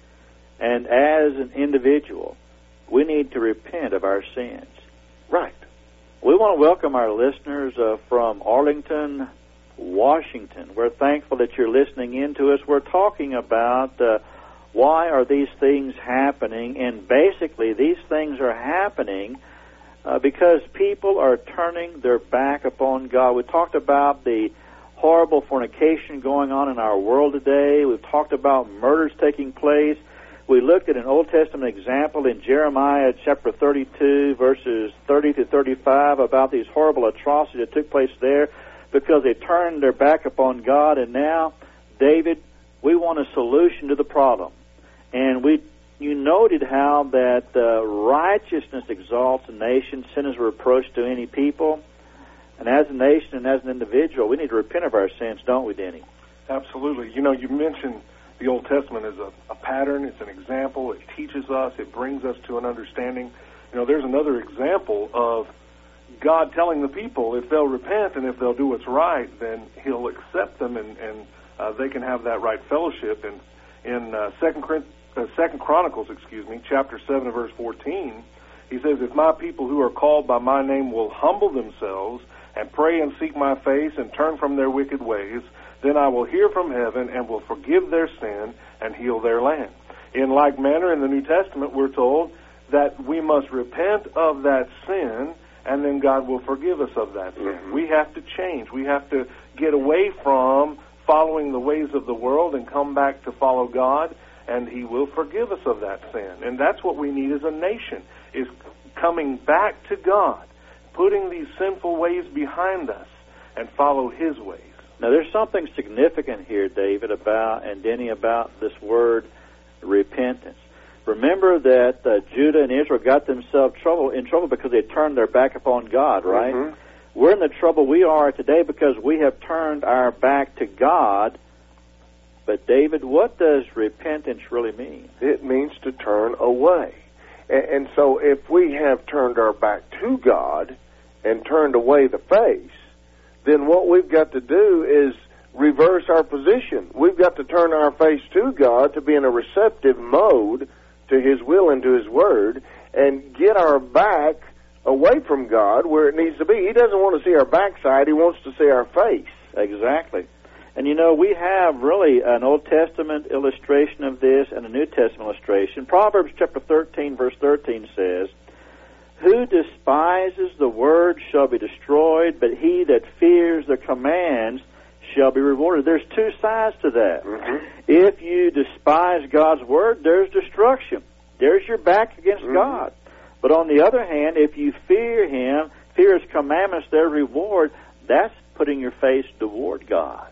and as an individual, we need to repent of our sins. Right. We want to welcome our listeners uh, from Arlington, Washington. We're thankful that you're listening in to us. We're talking about uh, why are these things happening, and basically these things are happening uh, because people are turning their back upon God. We talked about the horrible fornication going on in our world today. We've talked about murders taking place. We looked at an Old Testament example in Jeremiah chapter thirty-two, verses thirty to thirty-five, about these horrible atrocities that took place there because they turned their back upon God. And now, David, we want a solution to the problem. And we, you noted how that uh, righteousness exalts a nation, sin is a reproach to any people. And as a nation and as an individual, we need to repent of our sins, don't we, Denny? Absolutely. You know, you mentioned the Old Testament as a, a pattern. It's an example. It teaches us. It brings us to an understanding. You know, there's another example of God telling the people if they'll repent and if they'll do what's right, then He'll accept them and, and uh, they can have that right fellowship. And in uh, Second, uh, Second Chronicles, excuse me, chapter seven and verse fourteen, He says, "If my people who are called by my name will humble themselves and pray and seek my face and turn from their wicked ways, then I will hear from heaven and will forgive their sin and heal their land." In like manner, in the New Testament, we're told that we must repent of that sin, and then God will forgive us of that sin. Mm-hmm. We have to change. We have to get away from following the ways of the world and come back to follow God, and He will forgive us of that sin. And that's what we need as a nation, is coming back to God, putting these sinful ways behind us, and follow His ways. Now, there's something significant here, David, about, and Denny, about this word repentance. Remember that uh, Judah and Israel got themselves trouble in trouble because they turned their back upon God, right? Mm-hmm. We're in the trouble we are today because we have turned our back to God. But, David, what does repentance really mean? It means to turn away. And, and so if we have turned our back to God and turned away the face, then what we've got to do is reverse our position. We've got to turn our face to God to be in a receptive mode to His will and to His word, and get our back away from God where it needs to be. He doesn't want to see our backside. He wants to see our face. Exactly. And, you know, we have really an Old Testament illustration of this and a New Testament illustration. Proverbs chapter thirteen, verse thirteen says, "Who despises the word shall be destroyed, but he that fears the commands shall be rewarded." There's two sides to that. Mm-hmm. If you despise God's word, there's destruction. There's your back against mm-hmm. God. But on the other hand, if you fear Him, fear His commandments, their reward, that's putting your face toward God.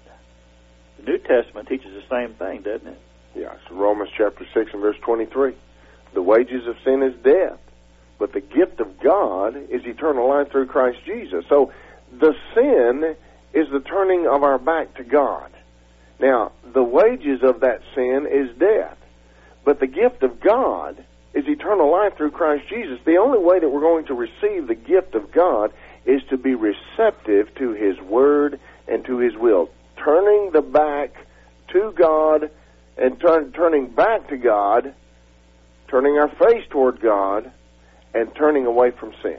The New Testament teaches the same thing, doesn't it? Yes. Romans chapter six and verse twenty-three. "The wages of sin is death, but the gift of God is eternal life through Christ Jesus." So the sin is the turning of our back to God. Now, the wages of that sin is death, but the gift of God is eternal life through Christ Jesus. The only way that we're going to receive the gift of God is to be receptive to His word and to His will. Turning the back to God and turn, turning back to God, turning our face toward God, and turning away from sin.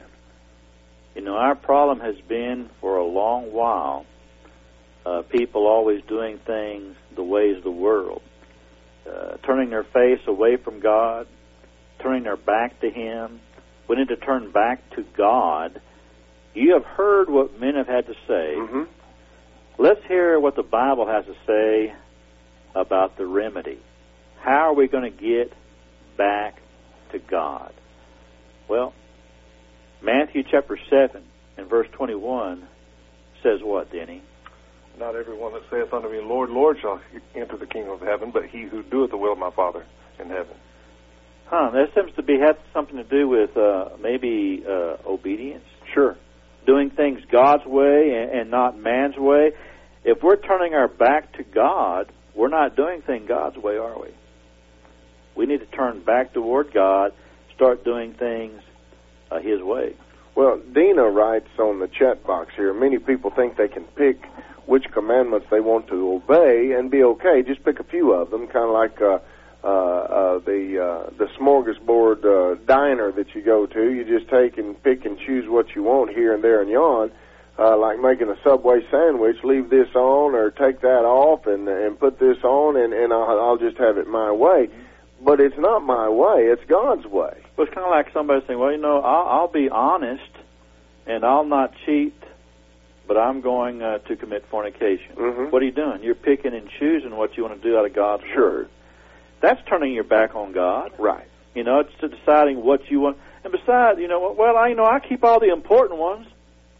You know, our problem has been for a long while uh, people always doing things the ways of the world. uh, turning their face away from God, turning their back to Him. We need to turn back to God. You have heard what men have had to say. Mm-hmm. Let's hear what the Bible has to say about the remedy. How are we going to get back to God? Well, Matthew chapter seven and verse twenty-one says what, Denny? Not everyone that saith unto me, Lord, Lord, shall enter the kingdom of heaven, but he who doeth the will of my Father in heaven. Huh, that seems to be have something to do with uh, maybe uh, obedience. Sure. Doing things God's way and, and not man's way. If we're turning our back to God, we're not doing things God's way, are we? We need to turn back toward God, start doing things uh, His way. Well, Dina writes on the chat box here, many people think they can pick which commandments they want to obey and be okay. Just pick a few of them, kind of like uh, uh, uh, the uh, the smorgasbord uh, diner that you go to. You just take and pick and choose what you want here and there and yon, uh, like making a Subway sandwich. Leave this on or take that off and and put this on, and, and I'll, I'll just have it my way. But it's not my way; it's God's way. Well, it's kind of like somebody saying, "Well, you know, I'll, I'll be honest and I'll not cheat, but I'm going uh, to commit fornication." Mm-hmm. What are you doing? You're picking and choosing what you want to do out of God's Sure. word. That's turning your back on God. Right. You know, it's to deciding what you want. And besides, you know, well, I you know I keep all the important ones.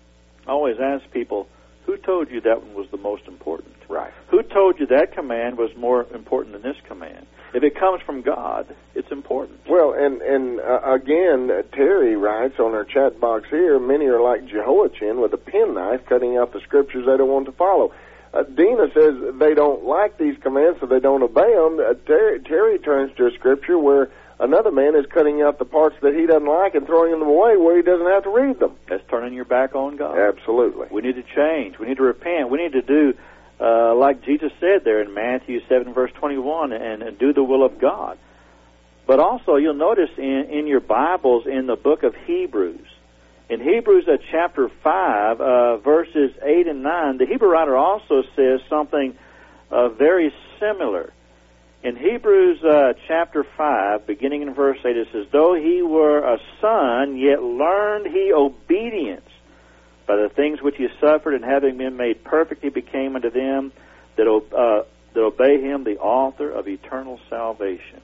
I always ask people, who told you that one was the most important? Right. Who told you that command was more important than this command? If it comes from God, it's important. Well, and and uh, again, uh, Terry writes on our chat box here, many are like Jehoiachin with a penknife cutting out the scriptures they don't want to follow. Uh, Dina says they don't like these commands, so they don't obey them. Uh, Terry, Terry turns to a scripture where another man is cutting out the parts that he doesn't like and throwing them away where he doesn't have to read them. That's turning your back on God. Absolutely. We need to change. We need to repent. We need to do Uh, like Jesus said there in Matthew seven, verse twenty-one, and, and do the will of God. But also, you'll notice in, in your Bibles in the book of Hebrews, in Hebrews uh, chapter five, uh, verses eight and nine, the Hebrew writer also says something uh, very similar. In Hebrews uh, chapter five, beginning in verse eight, it says, "Though he were a son, yet learned he obedience by the things which he suffered, and having been made perfect, he became unto them that, uh, that obey him, the author of eternal salvation."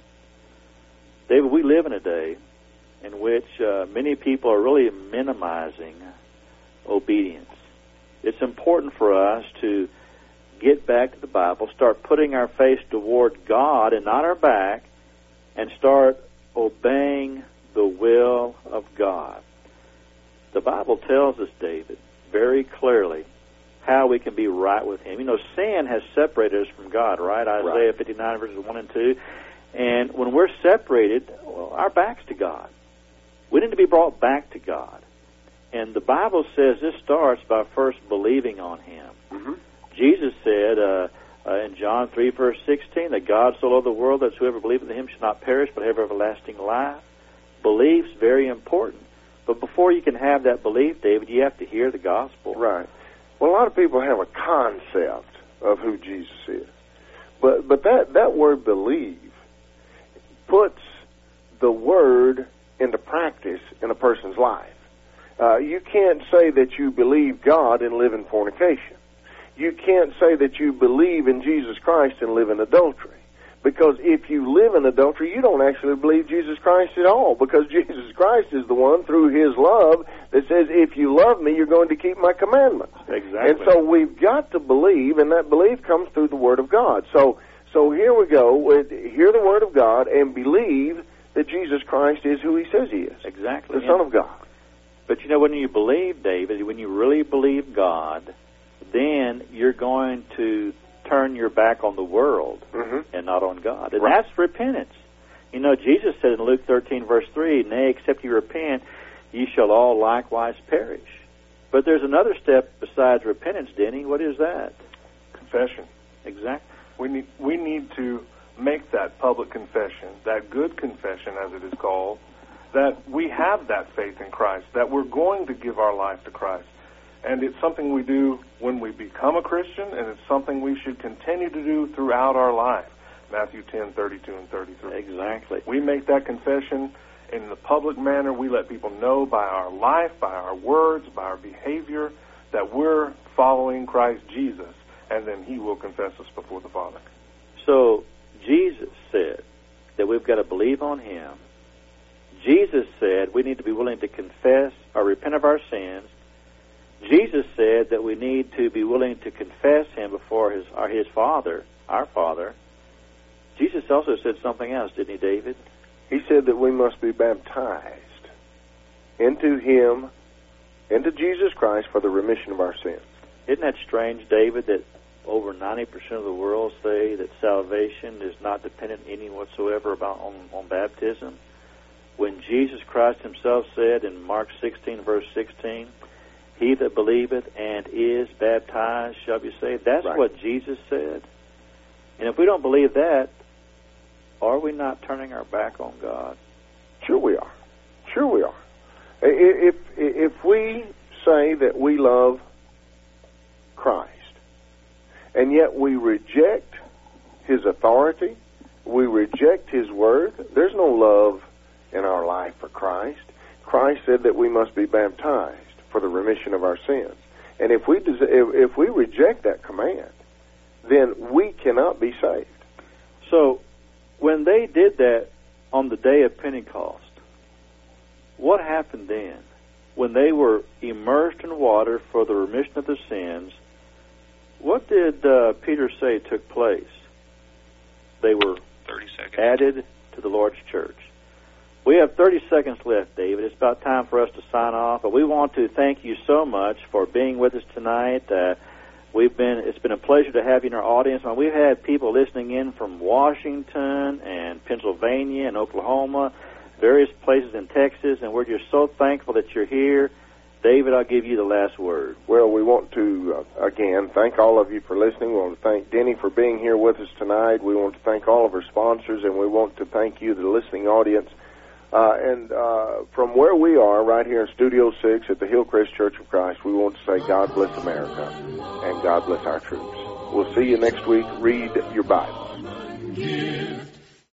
David, we live in a day in which uh, many people are really minimizing obedience. It's important for us to get back to the Bible, start putting our face toward God and not our back, and start obeying the will of God. The Bible tells us, David, very clearly how we can be right with Him. You know, sin has separated us from God, right? Isaiah right. fifty-nine, verses one and two. And when we're separated, well, our back's to God. We need to be brought back to God. And the Bible says this starts by first believing on Him. Mm-hmm. Jesus said uh, uh, in John three, verse sixteen, that God so loved the world that whoever believeth in Him shall not perish but have everlasting life. Belief's very important. But before you can have that belief, David, you have to hear the gospel. Right. Well, a lot of people have a concept of who Jesus is. But but that, that word believe puts the word into practice in a person's life. Uh, you can't say that you believe God and live in fornication. You can't say that you believe in Jesus Christ and live in adultery. Because if you live in adultery, you don't actually believe Jesus Christ at all. Because Jesus Christ is the one, through His love, that says, if you love me, you're going to keep my commandments. Exactly. And so we've got to believe, and that belief comes through the Word of God. So so here we go. With, hear the Word of God and believe that Jesus Christ is who He says He is. Exactly. The Son of God. But you know, when you believe, David, when you really believe God, then you're going to turn your back on the world mm-hmm. and not on God. And right. that's repentance. You know, Jesus said in Luke thirteen, verse three, "Nay, except you repent, ye shall all likewise perish." But there's another step besides repentance, Denny. What is that? Confession. Exactly. We need, we need to make that public confession, that good confession, as it is called, that we have that faith in Christ, that we're going to give our life to Christ. And it's something we do when we become a Christian, and it's something we should continue to do throughout our life. Matthew ten, thirty-two and thirty-three. Exactly. We make that confession in the public manner. We let people know by our life, by our words, by our behavior, that we're following Christ Jesus, and then he will confess us before the Father. So Jesus said that we've got to believe on him. Jesus said we need to be willing to confess or repent of our sins. Jesus said that we need to be willing to confess him before his, or his Father, our Father. Jesus also said something else, didn't he, David? He said that we must be baptized into him, into Jesus Christ, for the remission of our sins. Isn't that strange, David, that over ninety percent of the world say that salvation is not dependent any whatsoever about on, on baptism? When Jesus Christ himself said in Mark sixteen, verse sixteen, he that believeth and is baptized shall be saved. That's right. What Jesus said. And if we don't believe that, are we not turning our back on God? Sure we are. Sure we are. If, if we say that we love Christ, and yet we reject his authority, we reject his word, there's no love in our life for Christ. Christ said that we must be baptized for the remission of our sins. And if we des- if we reject that command, then we cannot be saved. So, when they did that on the day of Pentecost, what happened then? When they were immersed in water for the remission of their sins, what did uh, Peter say took place? They were thirty seconds. Added to the Lord's church. We have thirty seconds left, David. It's about time for us to sign off, but we want to thank you so much for being with us tonight. Uh, we've been it's been a pleasure to have you in our audience. And we've had people listening in from Washington and Pennsylvania and Oklahoma, various places in Texas, and we're just so thankful that you're here. David, I'll give you the last word. Well, we want to, uh, again, thank all of you for listening. We want to thank Denny for being here with us tonight. We want to thank all of our sponsors, and we want to thank you, the listening audience. Uh, and uh, from where we are, right here in Studio six at the Hillcrest Church of Christ, we want to say God bless America and God bless our troops. We'll see you next week. Read your Bible.